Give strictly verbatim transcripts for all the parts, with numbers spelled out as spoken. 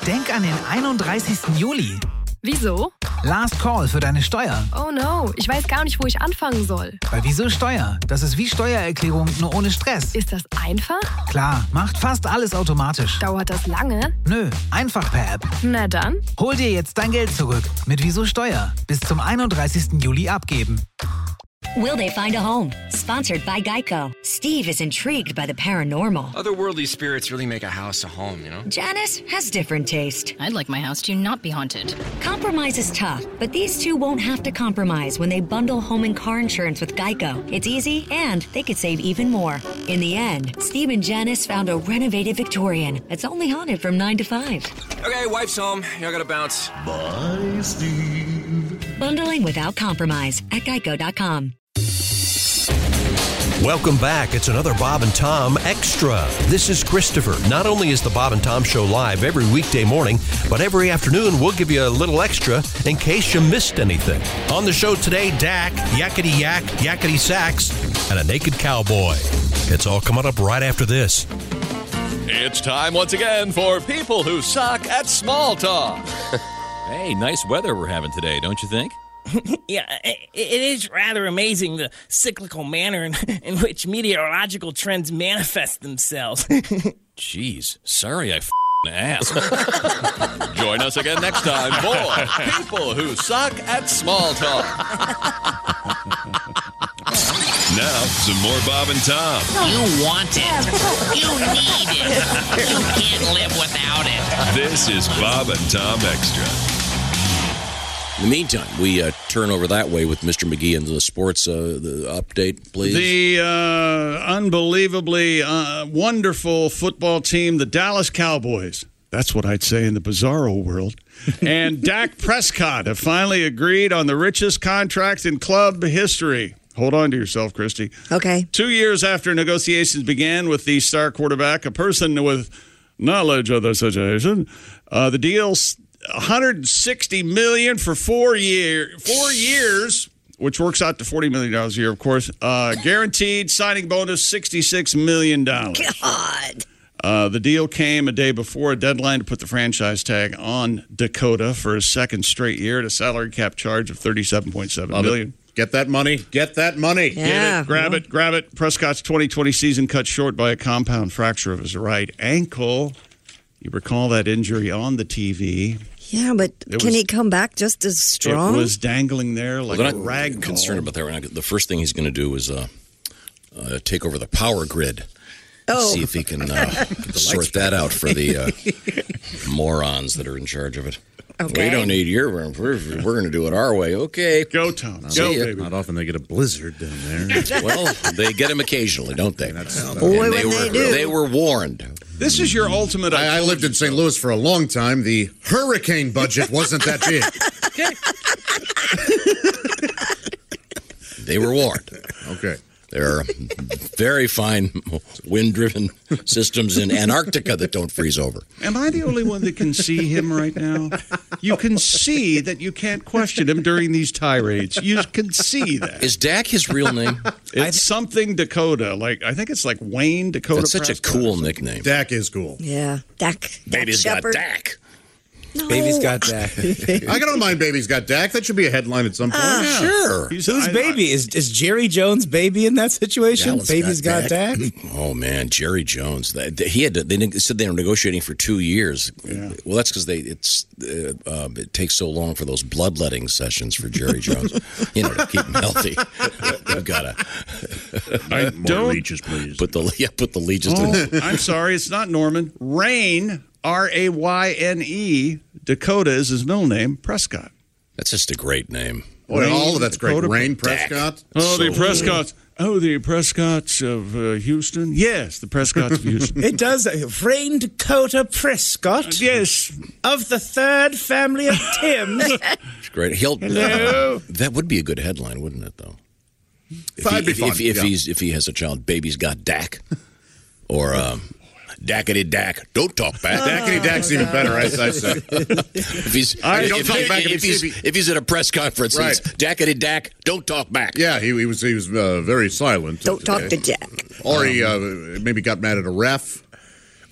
Denk an den einunddreißigsten Juli. Wieso? Last Call für deine Steuer. Oh no, ich weiß gar nicht, wo ich anfangen soll. Bei Wieso Steuer? Das ist wie Steuererklärung, nur ohne Stress. Ist das einfach? Klar, macht fast alles automatisch. Dauert das lange? Nö, einfach per App. Na dann. Hol dir jetzt dein Geld zurück mit Wieso Steuer. Bis zum einunddreißigsten Juli abgeben. Will they find a home? Sponsored by Geico. Steve is intrigued by the paranormal. Otherworldly spirits really make a house a home, you know? Janice has different taste. I'd like my house to not be haunted. Compromise is tough, but these two won't have to compromise when they bundle home and car insurance with Geico. It's easy, and they could save even more. In the end, Steve and Janice found a renovated Victorian that's only haunted from nine to five. Okay, wife's home. I gotta bounce. Bye, Steve. Bundling without compromise at geico dot com. Welcome back. It's another Bob and Tom Extra. This is Christopher. Not only is the Bob and Tom Show live every weekday morning, but every afternoon we'll give you a little extra in case you missed anything. On the show today, Dak, Yakety Yak, Yakety Sax, and a naked cowboy. It's all coming up right after this. It's time once again for People Who Suck at Small Talk. Hey, nice weather we're having today, don't you think? Yeah, it is rather amazing the cyclical manner in, in which meteorological trends manifest themselves. Jeez, sorry I f***ing asked. Join us again next time for People Who Suck at Small Talk. Now, some more Bob and Tom. You want it. You need it. You can't live without it. This is Bob and Tom Extra. In the meantime, we uh, turn over that way with Mister McGee and the sports uh, the update, please. The uh, unbelievably uh, wonderful football team, the Dallas Cowboys. That's what I'd say in the bizarro world. And Dak Prescott have finally agreed on the richest contract in club history. Hold on to yourself, Christy. Okay. Two years after negotiations began with the star quarterback, a person with knowledge of the situation, uh, the deal's one hundred sixty million dollars for four year, four years, which works out to forty million dollars a year, of course. Uh, guaranteed signing bonus, sixty-six million dollars. God. Uh, the deal came a day before a deadline to put the franchise tag on Dakota for a second straight year at a salary cap charge of thirty-seven point seven million dollars. Get that money. Get that money. Yeah. Get it. Grab it. Grab it. Prescott's twenty twenty season cut short by a compound fracture of his right ankle. You recall that injury on the T V. Yeah, but It can was- he come back just as strong? It was dangling there like Well, a they're not rag doll. concerned about that right now. The first thing he's going to do is uh, uh, take over the power grid. Oh. See if he can uh, sort that out for the uh, morons that are in charge of it. Okay. We don't need your room. We're, we're going to do it our way. Okay. Go, Tom. See Go, ya. baby. Not often they get a blizzard down there. Well, they get them occasionally, don't they? Boy, And when they, they were, do. they were warned. This is your ultimate. I, I told lived you in Saint so. Louis for a long time. The hurricane budget wasn't that big. They were warned. Okay. There are very fine wind-driven systems in Antarctica that don't freeze over. Am I the only one that can see him right now? You can see that you can't question him during these tirades. You can see that. Is Dak his real name? It's something Dakota. Like I think it's like Wayne Dakota. That's such a Prescott. cool nickname. Dak is cool. Yeah. Dak. Baby's Dak got Shepard. Dak. No. Baby's got Dak. I don't mind Baby's got Dak. That should be a headline at some point. Uh, Yeah. Sure. He's- Whose I- baby? Is is Jerry Jones' baby in that situation? Dallas Baby's got got Dak? Oh man, Jerry Jones. That, he had to, they said they were negotiating for two years. Yeah. Well, that's because they it's uh, uh, it takes so long for those bloodletting sessions for Jerry Jones. You know, to keep him healthy. They've got to. I More don't. leeches, please. Put the yeah, put the leeches. Oh, to I'm sorry, it's not Norman. Rain, R A Y N E. Dakota is his middle name. Prescott. That's just a great name. Boy, all of that's great. Dakota Rain Dak. Prescott. Oh, the So- Prescotts. Oh, the Prescotts of uh, Houston. Yes, the Prescotts of Houston. It does. uh, Rain Dakota Prescott Yes. of the third family of Tim's. It's great. He'll. Hello? That would be a good headline, wouldn't it? Though. If, That'd he, be if, fun, if, if yeah. he's if he has a child, baby's got Dak, or um, Dackety Dak. Don't talk back. Dackety Dak's even better, I, I say. If he's I- if, don't if, talk if- back if if he's- he's if he's at a press conference, Right. it's Dackety Dak. Don't talk back. Yeah, he, he was he was uh, very silent. Don't talk today. to Jack. Or he uh, maybe got mad at a ref.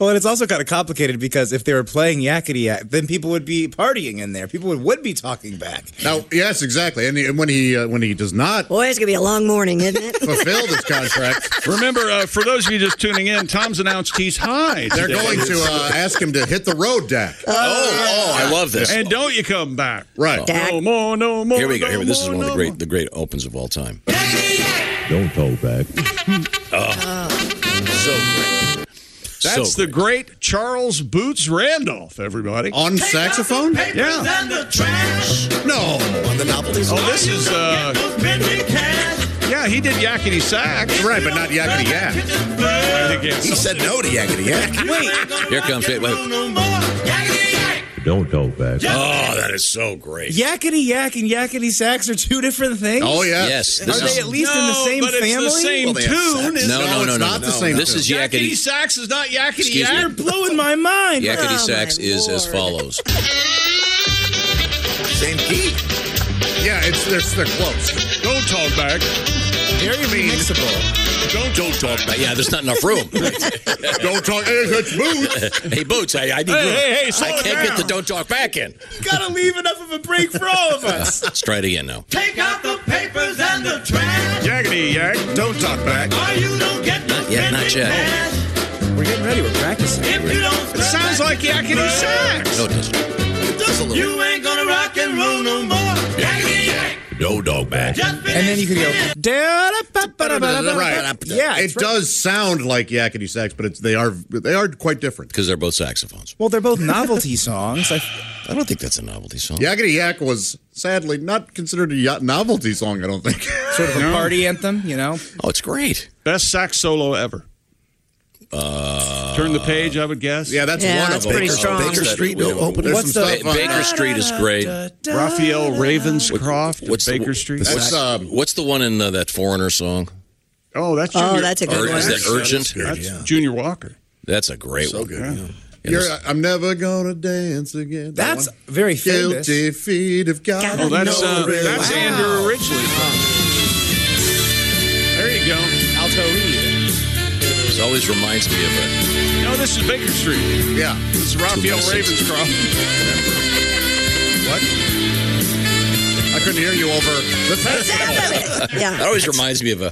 Well, and it's also kind of complicated because if they were playing Yakety Yak, then people would be partying in there. People would, would be talking back. Now, yes, exactly. And, and when he uh, when he does not Boy, it's going to be a long morning, isn't it? fulfill this contract, Remember, uh, for those of you just tuning in, Tom's announced he's high. they're today. going to uh, ask him to hit the road, Dak. Oh, oh, I love this. And don't you come back. Right. Dak. No more, no more. Here we go. no Here we, this is more, one of the no great more. the great opens of all time. Don't talk back. So great. That's so the great Charles Boots Randolph, everybody. On saxophone? Yeah. No. On the novelty song. Oh, this is, uh... yeah, he did Yakety Sax. Right, but not Yakety Yak. He said no to Yakety Yak. Wait. Here comes it. Wait. Don't talk back. Oh, that is so great. Yakety Yak and Yakety Sax are two different things? Oh, yeah. Yes. Are This they is, at least in the No, same but it's family? the same Well, they have tune. sex. isn't no, it? no, no, it's no, not no. the same This tune. is Yakety Yakety. Sax is not Yakety Excuse me. You're Yak. blowing my mind. Yakety Oh, Sax my is as Lord. follows. Same key. Yeah, it's they're, they're close. Don't talk back. Very remixable. Don't don't talk about. Yeah, there's not enough room. Don't talk. Hey, it's Boots. Hey, Boots, I, I need Hey, room. hey, hey, slow I it can't down. get the don't talk back in. Gotta leave enough of a break for all of us. Let's try it again now. Take out the papers and the trash. Yakety Yak. Don't talk back. Or you don't get no Not yet, not spending yet. cash. We're getting ready. We're practicing. If you don't It sounds like Yakety Sax. No, it doesn't. It does a little. you ain't gonna rock and roll no more. Yakety yak. No dog back. Just And then you could go. Right. Yeah, it it's right. does sound like Yakety Sax, but it's they are they are quite different. Because they're both saxophones. Well, they're both novelty songs. I, I don't think that's a novelty song. Yakety Yak was sadly not considered a ya- novelty song. I don't think. sort of a party anthem, you know? Oh, it's great. Best sax solo ever. Uh, Turn the page, I would guess. Yeah, that's Yeah, one that's of them. pretty strong. Baker Street There's opener. What's some the- stuff on- Baker Street is great. Raphael Ravenscroft What's of the- Baker Street. That's uh, What's the one in uh, that Foreigner song? Oh, that's Junior. Oh, that's a good Or one. is that Urgent? That's Junior Walker. That's a great so one. good. Yeah. Yeah. Yeah, You're, this- I'm never gonna dance again. That That's one? very famous. Guilty feet of God. God, Oh, that's uh, No, that's wow. Andrew Ridgely. There you go. Alto reed. This always reminds me of it. No, this is Baker Street. Yeah. This is Raphael Ravenscroft. What? I couldn't hear you over the festival. Yeah. That always reminds me of a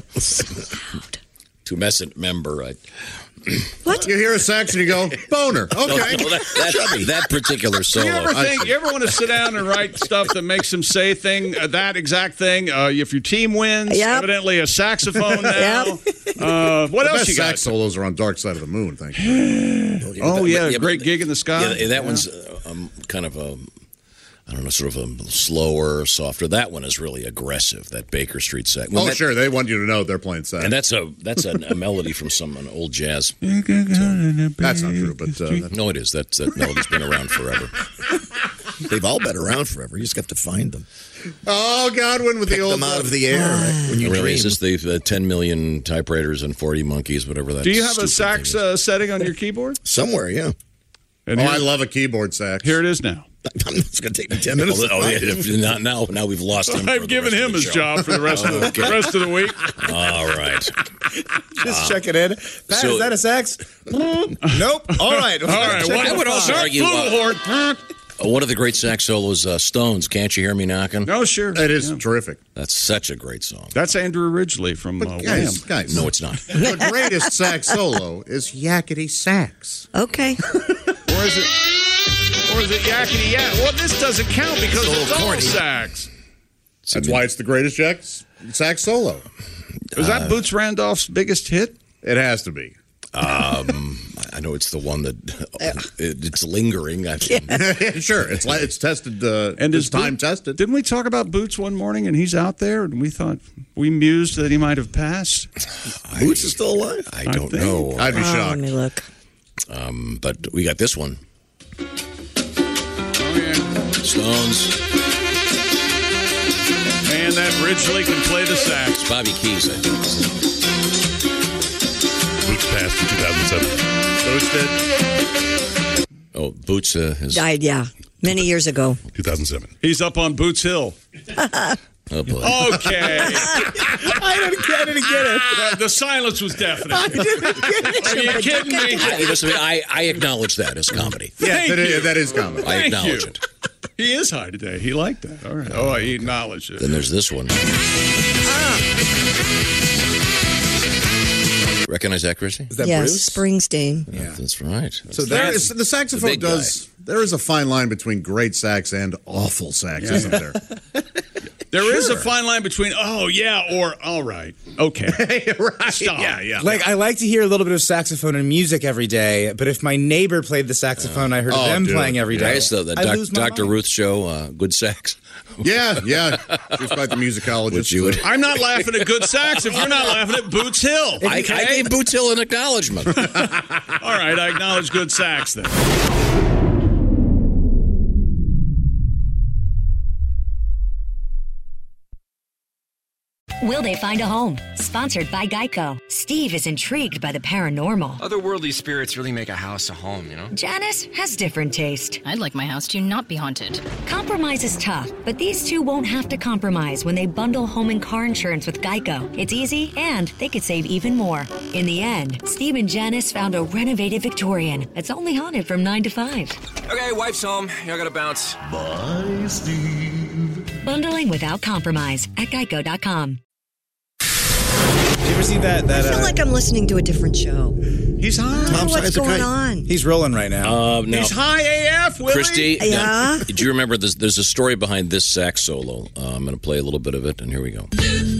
tumescent member. I, What? You hear a sax and you go, boner. Okay. No, no, that, that, that particular solo. You ever I think? see. You ever want to sit down and write stuff that makes them say thing uh, that exact thing? Uh, if your team wins, Yep. evidently a saxophone now. Yep. Uh, what The else best you got? sax solos are on Dark Side of the Moon, thank you. Oh yeah, Yeah, but- great gig in the sky. Yeah, that one's uh, um, kind of a, I don't know, sort of a slower, softer. That one is really aggressive. That Baker Street set. Well, Oh, that- sure. They want you to know they're playing sax. And that's a that's a, a melody from some an old jazz. That's not true, but uh, that's- No, it is. That that melody's been around forever. They've all been around forever. You just have to find them. oh, Godwin with Pick the old them out of the air when you Really, dream. is this the uh, ten million typewriters and forty monkeys, whatever that? Do you have a stupid sax thing is? uh, setting on your keyboard? Somewhere, yeah. And Oh, here, I love a keyboard sax. here it is now. It's going to take me ten minutes. Oh, to oh, find it. yeah, now, now, now we've lost him. for I've the given rest of him the his show. job for the rest of the, Okay. the rest of the week. All right. Just check it in. Pat, so- is that a sax? Nope. All right. All right. Check Well, it I would out. also argue. Uh, Flugelhorn. uh, one of the great sax solos, uh, Stones. Can't you hear me knocking? No, sure. It is Yeah. terrific. That's such a great song. That's Andrew Ridgely from uh, But guys, Wham. guys, No, it's not. the greatest sax solo is Yakety Sax. Okay. Or is it? Or is it Yakety Yak? Well, this doesn't count because It's a it's little all corny. sax. That's why it's the greatest Jack sax solo. Was that Boots Randolph's biggest hit? It has to be. Um, I know it's the one that it, it's lingering. I mean, Sure, it's like it's tested. Uh, And it's is time Boot- tested. Didn't we talk about Boots one morning and he's out there and we thought we mused that he might have passed? Boots is still alive? I don't think. know. I'd be Oh, let shocked. me look. Um, but we got this one. Oh yeah. Stones. Man, that Ridgely can play the sax. It's Bobby Keys. I think. Boots passed in two thousand seven. Boots did. Oh, Boots uh, is Died, yeah. Many years ago. two thousand seven. He's up on Boots Hill. Oh, boy. Okay. I didn't get, I didn't get it. The, the silence was deafening. I didn't get it. Are you kidding me? I, listen, I, I acknowledge that as comedy. Yeah, Thank that is, you. that is comedy. I Thank acknowledge you. it. He is high today. He liked that. All right. Oh, he acknowledged it. Then there's this one. Recognize that, Chrissy? Is that yes, Bruce? Springsteen. Yeah, that's right. So there is, the saxophone the big does. There is a fine line between great sax and awful sax, Yeah. isn't there? There Sure. is a fine line between, oh, yeah, or all right. Okay. right. Stop. Yeah, yeah. Like, I like to hear a little bit of saxophone and music every day, but if my neighbor played the saxophone, I heard Oh, them dude. playing every day. Nice, though. The I doc, lose my Doctor mind. Ruth show, uh, good sax. yeah, yeah. She's quite the musicologist. Which you would- I'm not laughing at good sax if you're not laughing at Boots Hill. I, I gave Boots Hill an acknowledgement. All right, I acknowledge good sax then. Will they find a home? Sponsored by Geico. Steve is intrigued by the paranormal. Otherworldly spirits really make a house a home, you know? Janice has different taste. I'd like my house to not be haunted. Compromise is tough, but these two won't have to compromise when they bundle home and car insurance with Geico. It's easy, and they could save even more. In the end, Steve and Janice found a renovated Victorian that's only haunted from nine to five. Okay, wife's home. I gotta bounce. Bye, Steve. Bundling without compromise at geico dot com. Did you ever see that? that I feel uh, like I'm listening to a different show. He's high. I don't know Tom what's Size a going kite. on. He's rolling right now. Uh, now, He's high A F, Willie. Christy, Yeah? now, do you remember this, there's a story behind this sax solo? Uh, I'm going to play a little bit of it, and here we go.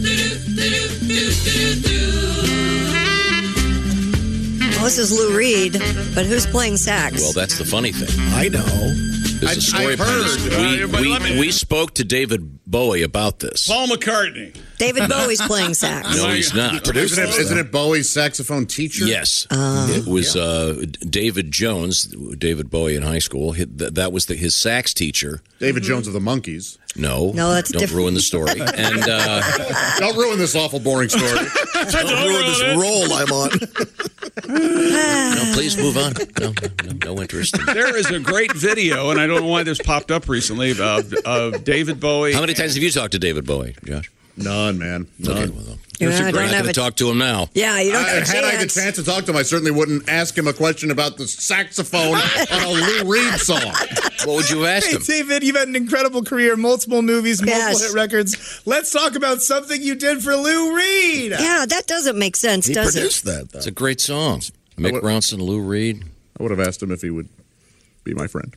Well, this is Lou Reed, but who's playing sax? Well, that's the funny thing. I know. There's I- a story I've behind heard. this. Uh, We, but let we, me- we spoke to David Bowie about this. Paul McCartney. David Bowie's playing sax. No, he's not. Isn't it, isn't it Bowie's saxophone teacher? Yes. Oh. It was uh, David Jones, David Bowie in high school. He- th- That was the, his sax teacher. David Jones of the Monkees. No. No, that's Don't different. ruin the story. And uh, Don't ruin this awful, boring story. Don't ruin this role I'm on. no, please move on. No, no, no interest. In There is a great video, and I don't know why this popped up recently, of, of David Bowie. How many times have you talked to David Bowie, Josh? None, man. None. Okay, well, Yeah, there's a I great don't have to a- talk to him now. Yeah, you don't I, have a had I the chance. chance to talk to him, I certainly wouldn't ask him a question about the saxophone on a Lou Reed song. What would you ask Hey, him? David, you've had an incredible career, multiple movies, multiple Yes. hit records. Let's talk about something you did for Lou Reed. Yeah, that doesn't make sense, He does it? produced that, though. It's a great song. Mick would- Ronson, Lou Reed. I would have asked him if he would be my friend.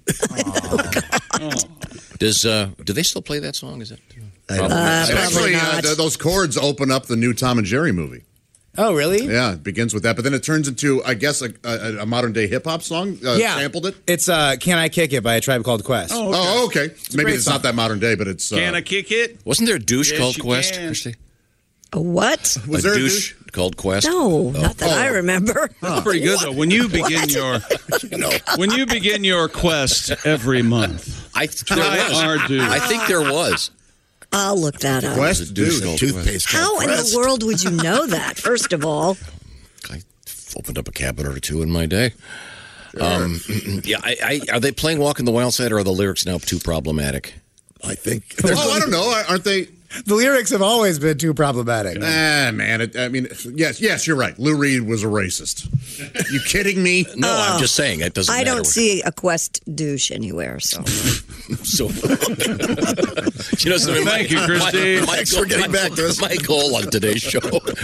Does uh, do they still play that song? Is it? I don't Uh, know. probably Actually, uh, not. th- those chords open up the new Tom and Jerry movie. Oh, really? Yeah, it begins with that, but then it turns into, I guess, a, a, a modern day hip hop song. Uh, Yeah. sampled it. It's uh, Can I Kick It by A Tribe Called Quest. Oh, okay. Oh, okay. Maybe great it's song. not that modern day, but it's. Uh, Can I kick it? Wasn't there a douche Yes, called you Quest, can. Christy? A what? was a there douche, called Quest? No, not that I Oh. remember. That's pretty good though. When you begin What? your You know, when you begin your quest every month, I th- there I was. are due. I think there was. I'll look that up. Quest? There's a douche Dude, called Toothpaste. How called in the Crest. world would you know that, first of all? I opened up a cabinet or two in my day. Um, yeah, I, I, are they playing "Walk in the Wild Side" or are the lyrics now too problematic? I think. Oh, I don't know. Aren't they? The lyrics have always been too problematic. Ah, man. It, I mean, yes, yes, you're right. Lou Reed was a racist. You kidding me? No, I'm just saying it doesn't. I matter don't what- see a Quest douche anywhere, so. So, you know, something. Thank you, Christy. My, my Thanks goal, for getting my, back to us. My goal on today's show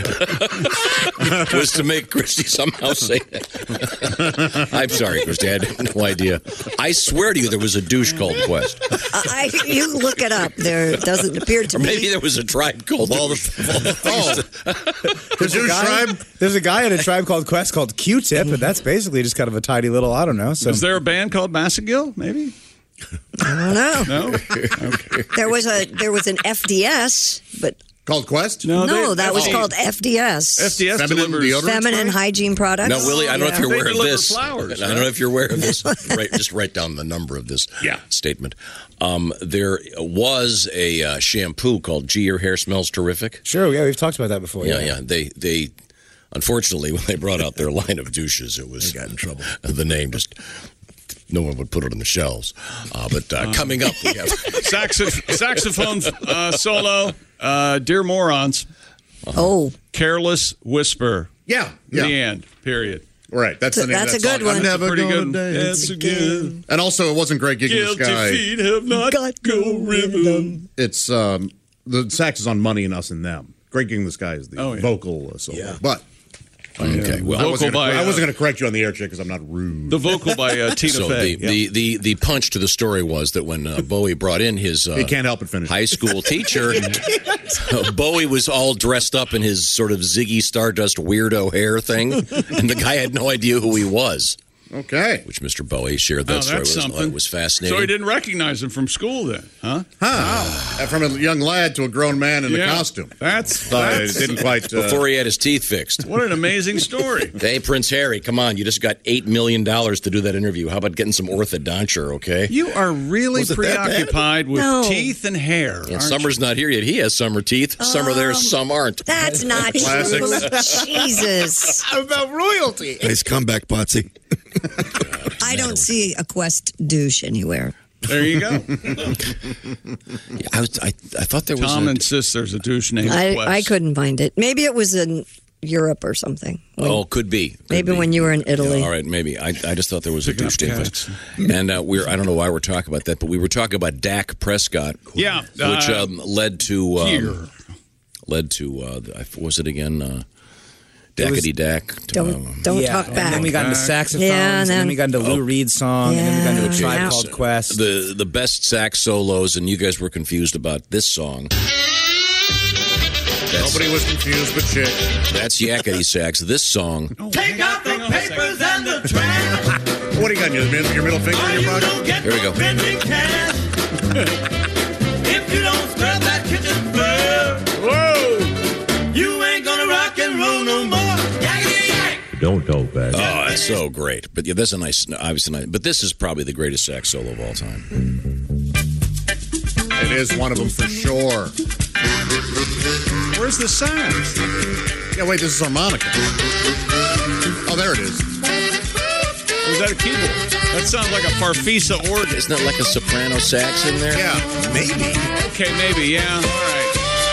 was to make Christy somehow say that. I'm sorry, Christy. I had no idea. I swear to you, there was a douche called Quest. I, you look it up. There doesn't appear to Or maybe be. there was a tribe called all the, all the Oh, There's a, douche guy, tribe? there's a guy in a Tribe Called Quest called Q-Tip, and that's basically just kind of a tidy little, I don't know. So is there a band called Massagill? Maybe. I don't know. No. Okay. There was a there was an F D S, but called Quest? No, no, they- that was oh. called F D S. F D S Feminine delivers deodorant? Feminine hygiene products. No, Willie, I don't know if Yeah. you're They aware of deliver this. flowers, I don't right? know if you're aware of this. Right, just write down the number of this Yeah. statement. Um, there was a uh, shampoo called "Gee, Your Hair Smells Terrific." Sure, yeah, we've talked about that before. Yeah, yeah. They, they, unfortunately, when they brought out their line of douches, it was They got in trouble. The name just no one would put it on the shelves. Uh, but uh, coming up, we have Saxoph- saxophone uh, solo, uh, Dear Morons. Oh. Careless Whisper. Yeah. yeah. The end, period. Right, that's the name That's of a that good song. one. I'm never Pretty gonna good. dance That's a again. And also, it wasn't Greg Gig in the Guilty Sky. feet have not got, no rhythm. It's um, the sax is on Money and Us and Them. Greg Gig in the Sky is the Oh, yeah. vocal uh, solo. Yeah. But okay. Well, I wasn't Vocal by, uh, going to correct you on the air check because I'm not rude. The vocal by uh, Tina so Fey. the, the, the, the punch to the story was that when uh, Bowie brought in his uh, He can't help but finish. high school teacher, uh, Bowie was all dressed up in his sort of Ziggy Stardust weirdo hair thing, and the guy had no idea who he was. Okay. Which Mister Bowie shared that Oh, story that's with us. something. It was fascinating. So he didn't recognize him from school then, huh? Huh. Uh, From a young lad to a grown man in Yeah. a costume. That's, Uh, that's it didn't quite. Uh, Before he had his teeth fixed. what an amazing story. Hey, Prince Harry, come on. You just got eight million dollars to do that interview. How about getting some orthodonture, okay? You are really Was it that bad? preoccupied with No. teeth and hair. And aren't Summer's not here yet. He has summer teeth. some are there, some aren't. That's not true. Classics. Jesus. About royalty. Nice comeback, Potsy. I don't see a Quest douche anywhere. There you go. Yeah, I, was, I, I thought there was Tom a, insists there's a douche named I, Quest. I couldn't find it. Maybe it was in Europe or something. When- Oh, could be. Could maybe be. when you were in Italy. Yeah, all right, maybe. I, I just thought there was Picking a up douche named cats. Quest. And uh, we're I don't know why we're talking about that, but we were talking about Dak Prescott, Yeah. which uh, um, led to um, here. led to uh, the- what was it again? Uh, Dackety Dak. Don't um, don't yeah, talk and back. then we got into saxophones, Yeah, and then, and then- we got into Lou Reed's song, and then we got into a Yeah, tribe yeah. called Quest. the the best sax solos, and you guys were confused about this song. That's, Nobody was confused but Chick. that's Yakety sax. This song. Take out the papers and the trash. What do you got in your, mid- your middle finger in your pocket? Here we go. Spending cash. If you don't scrub that kitchen floor, Whoa! you ain't gonna rock and roll no more. Yakety yak. Don't talk back. Oh, it's so great. But yeah, that's a nice, obviously nice. But this is probably the greatest sax solo of all time. It is one of them for sure. Where's the sax? Yeah, wait, this is harmonica. Oh, there it is. Or is that a keyboard? That sounds like a Farfisa organ. Isn't that like a soprano sax in there? Yeah, maybe. Okay, maybe, yeah. All right.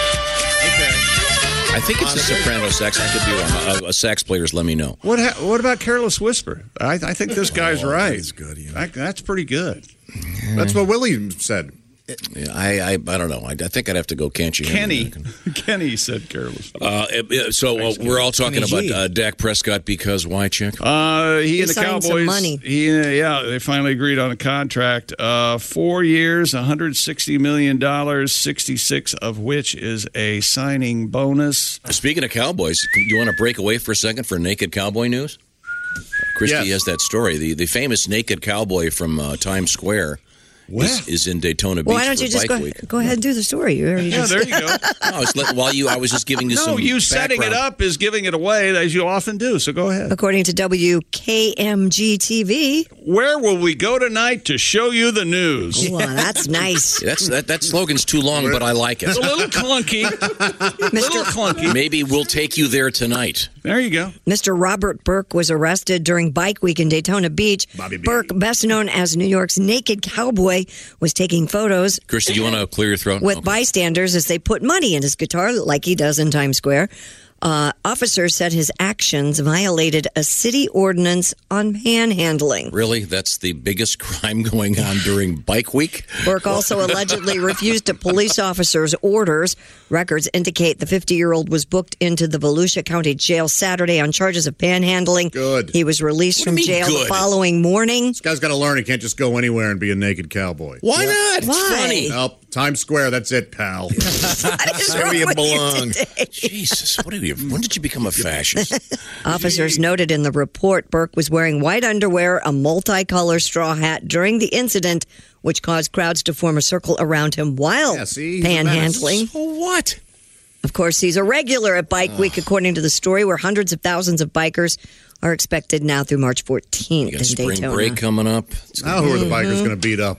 Okay. I think it's a soprano sax. I could be wrong. A, a sax players, let me know. What ha- What about Careless Whisper? I, I think this guy's Oh, right. that's good, yeah. That- that's pretty good. That's what Willie said. Yeah, I, I, I don't know. I, I think I'd have to go. Can't you? Kenny, Kenny said Careless. Uh, uh, so uh, we're all talking Kenny about G. uh, Dak Prescott because why, Chick? Uh, he, He and the signed some Cowboys. money. He, uh, yeah, they finally agreed on a contract. Uh, four years, one hundred sixty million dollars, sixty-six of which is a signing bonus. Speaking of Cowboys, you want to break away for a second for naked cowboy news? Christy Yes. has that story. The the famous naked cowboy from uh, Times Square is, is in Daytona Beach Well, why don't for you just Bike go, Week. go ahead and do the story? You already Yeah, just- there you go. No, I was let, while you, I was just giving you No, some. you setting it background. up is giving it away, as you often do. So go ahead. According to W K M G T V. Where will we go tonight to show you the news? Wow, that's nice. That's that, that slogan's too long, but I like It's a it. little clunky. little clunky. Maybe we'll take you there tonight. There you go. Mister Robert Burke was arrested during Bike Week in Daytona Beach. Bobby B. Burke, best known as New York's naked cowboy, was taking photos Christy, do you want to clear your throat? with Okay. bystanders as they put money in his guitar, like he does in Times Square. Uh, officers said his actions violated a city ordinance on panhandling. Really? That's the biggest crime going on during Bike Week? Burke also allegedly refused a police officer's orders. Records indicate the fifty-year-old was booked into the Volusia County Jail Saturday on charges of panhandling. Good. He was released What do from you mean jail the good? following morning. This guy's got to learn he can't just go anywhere and be a naked cowboy. Why not? It's Why? funny. Nope. Times Square, that's it, pal. What is Where wrong you with belong. today? Jesus, what are you? When did you become a fascist? Officers noted in the report Burke was wearing white underwear, a multicolor straw hat during the incident, which caused crowds to form a circle around him while Yeah, see, he's a menace. panhandling. So what? Of course, he's a regular at Bike Week, according to the story, where hundreds of thousands of bikers are expected now through March fourteenth You in got spring Daytona. break coming up. It's Now who are the bikers going to beat up?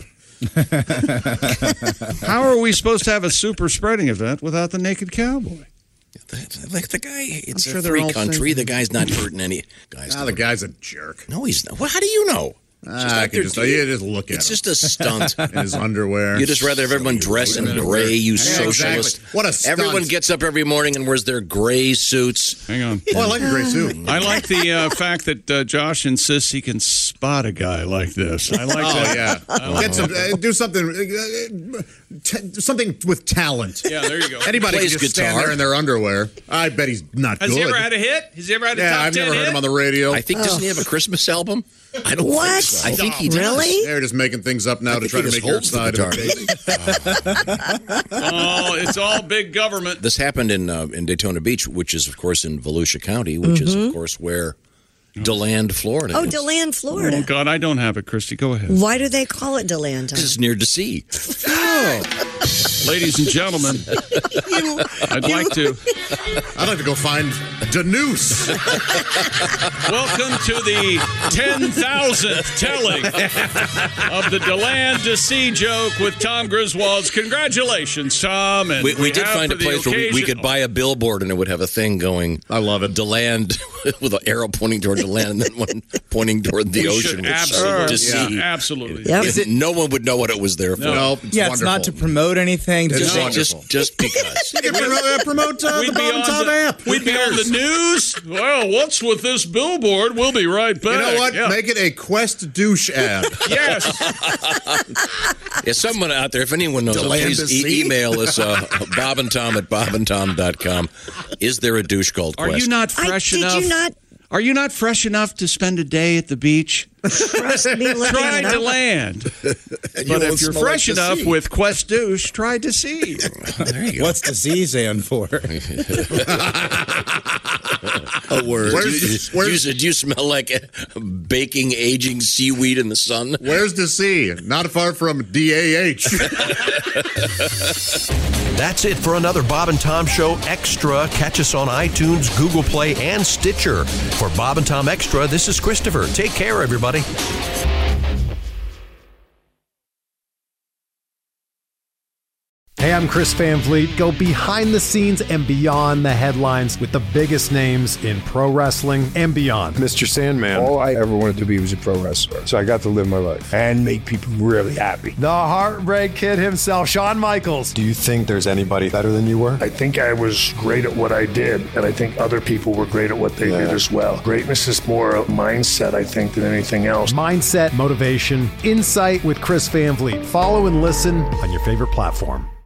How are we supposed to have a super spreading event without the naked cowboy? Like the guy, it's I'm sure a they're free all country. saying- The guy's not hurting any. Guys, Ah, the guy's a jerk. no, he's not. Well, how do you know? Ah, I can just, you just look at It's him. just a stunt. In his underwear. You just rather have everyone dress in gray, you Yeah, socialist. exactly. What a stunt. Everyone gets up every morning and wears their gray suits. Hang on. Oh, I like a gray suit. I like the uh, fact that uh, Josh insists he can spot a guy like this. I like Oh, that. yeah. I like Get some, that. uh, do something, uh, t- something with talent. Yeah, there you go. Anybody can Plays just stand guitar. there in their underwear. I bet he's not Has good. he ever had a hit? Has he ever had a yeah, top I've ten never hit? heard him on the radio. I think, doesn't he have a Christmas album? I don't What? think so. I think he does. Really? They're just making things up now I to think try he to just make your holds the side of guitar. it. Oh, it's all big government. This happened in uh, in Daytona Beach, which is, of course, in Volusia County, which is, of course, where DeLand, Florida Oh, is. DeLand, Florida. Oh, God, I don't have it, Christy. Go ahead. Why do they call it DeLand? This is near D C. Ladies and gentlemen, I'd like to I'd like to go find Danuse. welcome to the ten thousandth telling of the DeLand to see joke with Tom Griswold's. Congratulations, Tom. And We, we did have find a for the place where we, we occasion- could buy a billboard and it would have a thing going. I love it. DeLand with an arrow pointing toward the land and then one pointing toward the We ocean. should which absolutely, to see. yeah, absolutely. Yep. Is it, no one would know what it was there for. No, it's Yeah, it's wonderful. not to promote anything. It's Just, Just, wonderful. just, just because. You can promote, uh, promote uh, the We'd be Bob and on Tom the, app. Who we'd be on cares? the news. Well, what's with this billboard? We'll be right back. You know what? Yeah. Make it a Quest douche ad. Yes. Yeah, someone out there, if anyone knows, DeLand please to see? e- email us, uh, Bob and Tom at bob and tom dot com. Is there a douche called Are Quest? you not I, fresh did enough? you not Are you not fresh enough to spend a day at the beach? trust me looking Try it to up? land. And But you if you're won't fresh smell like enough the sea. with Quest Douche, try to see. There you go. what's the Z stand for? A word. Where's- do, you, where's- do you- do you smell like baking, aging seaweed in the sun? Where's the sea? Not far from D A H. That's it for another Bob and Tom Show Extra. Catch us on iTunes, Google Play, and Stitcher. For Bob and Tom Extra, this is Christopher. Take care, everybody. Hey, I'm Chris Van Vliet. Go behind the scenes and beyond the headlines with the biggest names in pro wrestling and beyond. Mister Sandman. All I ever wanted to be was a pro wrestler. So I got to live my life and make people really happy. The Heartbreak Kid himself, Shawn Michaels. Do you think there's anybody better than you were? I think I was great at what I did, and I think other people were great at what they did as well. Greatness is more a mindset, I think, than anything else. Mindset, motivation, insight with Chris Van Vliet. Follow and listen on your favorite platform.